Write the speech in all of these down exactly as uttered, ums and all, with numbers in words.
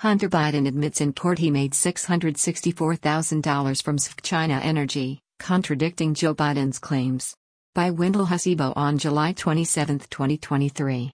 Hunter Biden admits in court he made six hundred sixty-four thousand dollars from S F C China Energy, contradicting Joe Biden's claims. By Wendell Hasibo on July twenty-seventh, twenty twenty-three.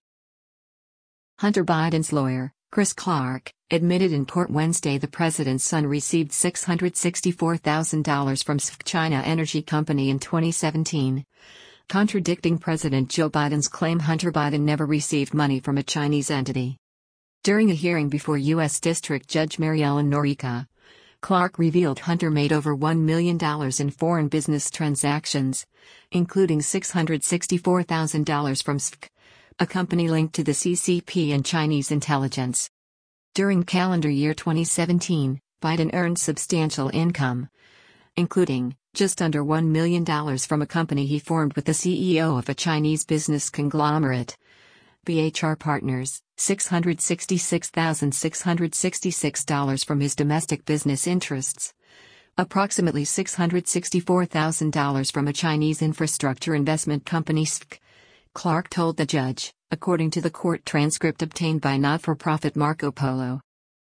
Hunter Biden's lawyer, Chris Clark, admitted in court Wednesday the president's son received six hundred sixty-four thousand dollars from S F C China Energy Company in twenty seventeen, contradicting President Joe Biden's claim Hunter Biden never received money from a Chinese entity. During a hearing before U S District Judge Mary Ellen Norica, Clark revealed Hunter made over one million dollars in foreign business transactions, including six hundred sixty-four thousand dollars from S F C, a company linked to the C C P and Chinese intelligence. During calendar year twenty seventeen, Biden earned substantial income, including just under one million dollars from a company he formed with the C E O of a Chinese business conglomerate, B H R Partners, six hundred sixty-six thousand six hundred sixty-six dollars from his domestic business interests, approximately six hundred sixty-four thousand dollars from a Chinese infrastructure investment company S F C, Clark told the judge, according to the court transcript obtained by not-for-profit Marco Polo.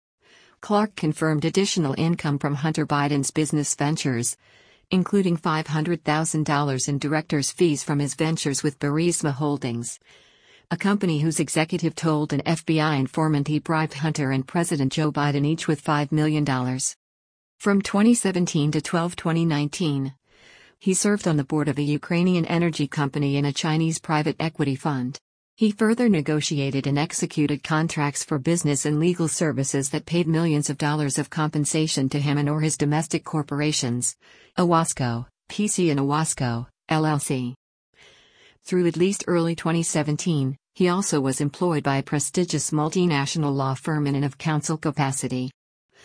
Clark confirmed additional income from Hunter Biden's business ventures, including five hundred thousand dollars in director's fees from his ventures with Burisma Holdings, a company whose executive told an F B I informant he bribed Hunter and President Joe Biden each with five million dollars. From twenty seventeen to twelve twenty nineteen, he served on the board of a Ukrainian energy company and a Chinese private equity fund. He further negotiated and executed contracts for business and legal services that paid millions of dollars of compensation to him and or his domestic corporations, Owasco, P C and Owasco, L L C. Through at least early twenty seventeen, he also was employed by a prestigious multinational law firm in an of-counsel capacity.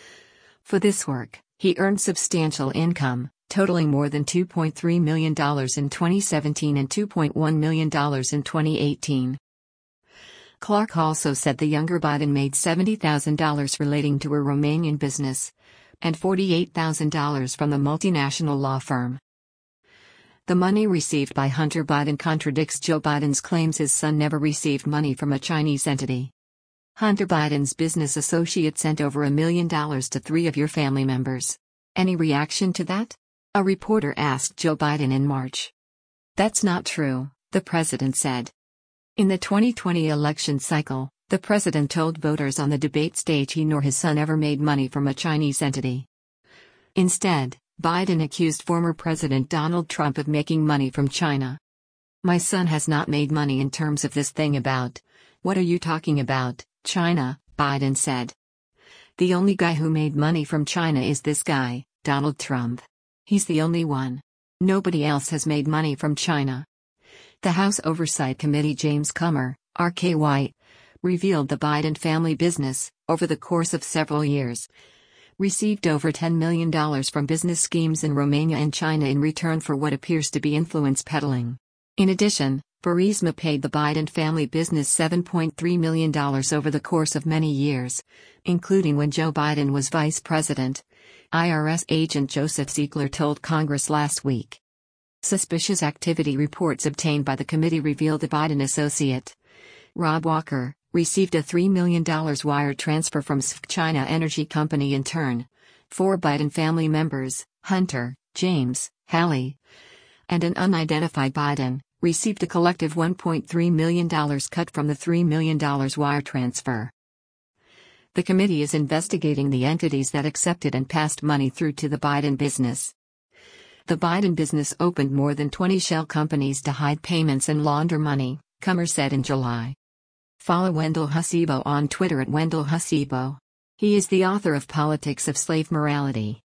For this work, he earned substantial income, totaling more than two point three million dollars in twenty seventeen and two point one million dollars in twenty eighteen. Clark also said the younger Biden made seventy thousand dollars relating to a Romanian business, and forty-eight thousand dollars from the multinational law firm. The money received by Hunter Biden contradicts Joe Biden's claims his son never received money from a Chinese entity. Hunter Biden's business associate sent over a million dollars to three of your family members. Any reaction to that? A reporter asked Joe Biden in March. That's not true, the president said. In the twenty twenty election cycle, the president told voters on the debate stage he nor his son ever made money from a Chinese entity. Instead, Biden accused former President Donald Trump of making money from China. My son has not made money in terms of this thing about, what are you talking about, China, Biden said. The only guy who made money from China is this guy, Donald Trump. He's the only one. Nobody else has made money from China. The House Oversight Committee James Comer, R K Y, revealed the Biden family business, over the course of several years, received over ten million dollars from business schemes in Romania and China in return for what appears to be influence peddling. In addition, Burisma paid the Biden family business seven point three million dollars over the course of many years, including when Joe Biden was vice president, I R S agent Joseph Ziegler told Congress last week. Suspicious activity reports obtained by the committee revealed the Biden associate, Rob Walker, received a three million dollars wire transfer from S F C China Energy Company in turn. Four Biden family members, Hunter, James, Hallie, and an unidentified Biden, received a collective one point three million dollars cut from the three million dollars wire transfer. The committee is investigating the entities that accepted and passed money through to the Biden business. The Biden business opened more than twenty shell companies to hide payments and launder money, Comer said in July. Follow Wendell Hasibo on Twitter at Wendell Hasibo. He is the author of Politics of Slave Morality.